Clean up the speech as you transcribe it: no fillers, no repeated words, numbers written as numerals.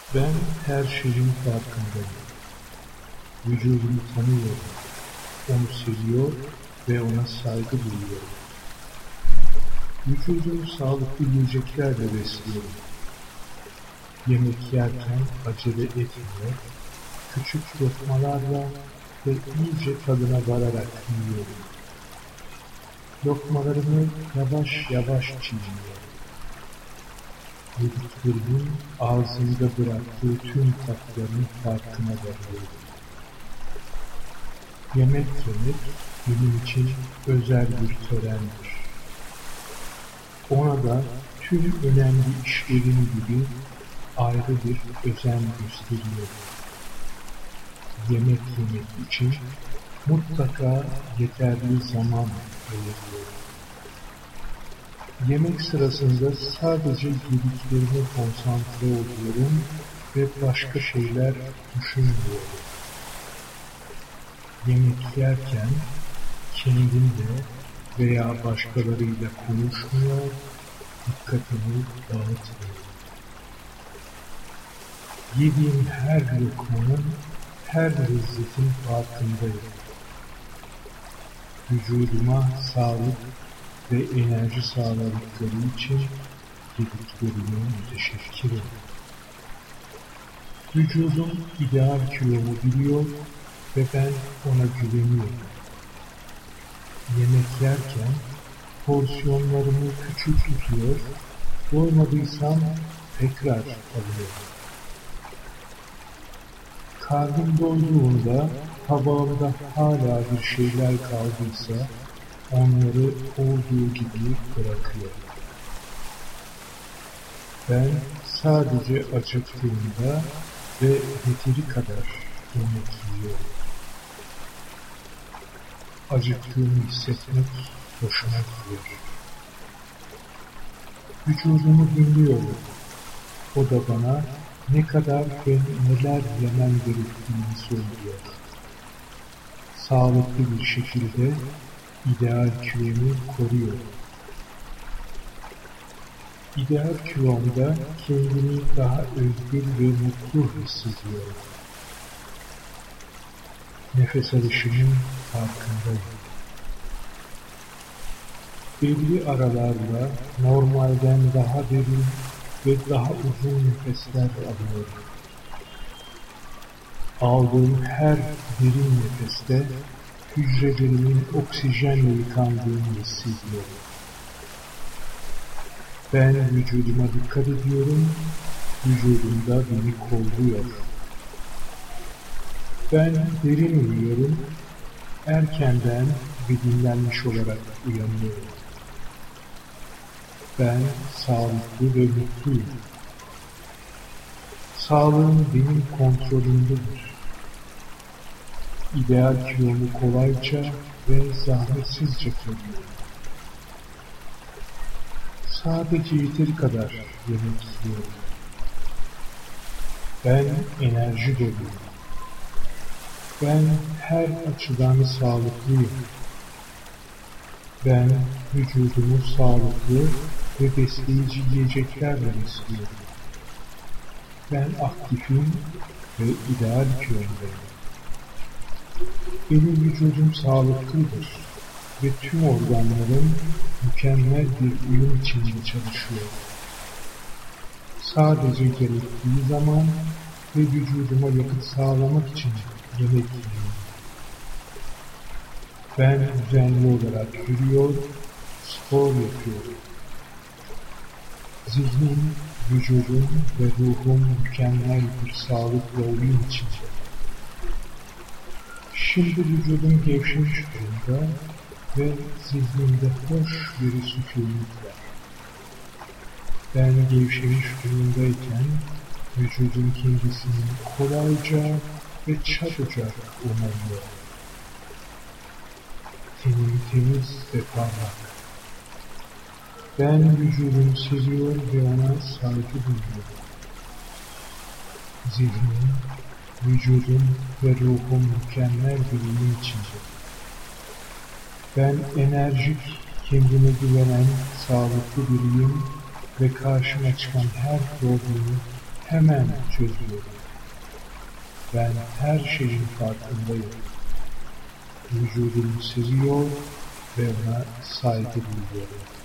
Ben her şeyin farkındayım. Vücudumu tanıyorum. Onu seviyor ve ona saygı duyuyorum. Vücudumu sağlıklı yiyeceklerle besliyorum. Yemek yerken acele etmiyor, küçük lokmalarla ve iyice tadına vararak yiyorum. Lokmalarımı yavaş yavaş çiğniyorum. Yediklerimin ağzımda bıraktığı tüm tatların farkına varıyorum. Yemek yemek benim için özel bir törendir. Ona da tüm önemli işlerim gibi ayrı bir özen gösteriyorum. Yemek yemek için mutlaka yeterli zaman ayırıyorum. Yemek sırasında sadece yediklerime konsantre oluyorum ve başka şeyler düşünmüyorum. Yemek yerken kendimle veya başkalarıyla konuşmuyor, dikkatimi dağıtmıyorum. Yediğim her lokmanın, her lezzetin farkındayım. Vücuduma sağlık ve enerji sağladıkları için yediklerime müteşekkirim. Vücudum ideal kilomu biliyor ve ben ona güveniyorum. Yemek yerken porsiyonlarımı küçük tutuyor, doymadıysam tekrar alıyorum. Karnım doyduğunda tabağımda hala bir şeyler kaldıysa onları olduğu gibi bırakıyorum. Ben sadece acıktığımda ve yeteri kadar yemek yiyorum. Acıktığımı hissetmek hoşuma gidiyor. Vücudumu dinliyorum. O da bana ne kadar ve neler yemem gerektiğini söylüyor. Sağlıklı bir şekilde ideal kilomu koruyorum. İdeal kilomda kendimi daha özgür ve mutlu hissediyorum. Nefes alışımın farkındayım. Belli aralarla normalden daha derin ve daha uzun nefesler alıyorum. Aldığım her derin nefeste hücrelerimin oksijenle yıkandığını hissediyorum. Ben vücuduma dikkat ediyorum, vücudum da beni kolluyor. Ben derin uyuyorum, erkenden ve dinlenmiş olarak uyanıyorum. Ben sağlıklı ve mutluyum. Sağlığım benim kontrolümdedir. İdeal kilomu kolayca ve zahmetsizce koruyorum. Sadece yeteri kadar yemek yiyorum. Ben enerji doluyum. Ben her açıdan sağlıklıyım. Ben vücudumu sağlıklı ve besleyici yiyeceklerle besliyorum. Ben aktifim ve ideal kilomdayım. Benim vücudum sağlıklıdır ve tüm organlarım mükemmel bir uyum içinde çalışıyor. Sadece gerektiği zaman ve vücuduma yakıt sağlamak için yemek yiyorum. Ben düzenli olarak yürüyor, spor yapıyorum. Zihnim, vücudum ve ruhum mükemmel bir sağlıkla uyum içinde. Şimdi vücudum gevşemiş durumda ve zihnimde hoş bir sükunet var. Ben gevşemiş durumdayken vücudum kendisini kolayca ve çabucak onarıyor. Tenim temiz ve parlak. Ben vücudumu seviyor ve ona saygı duyuyorum. Zihnim, vücudum ve ruhum mükemmel bir uyum içinde. Ben enerjik, kendine güvenen, sağlıklı biriyim ve karşıma çıkan her problemi hemen çözüyorum. Ben her şeyin farkındayım. Vücudumu seviyor ve ona saygı duyuyorum.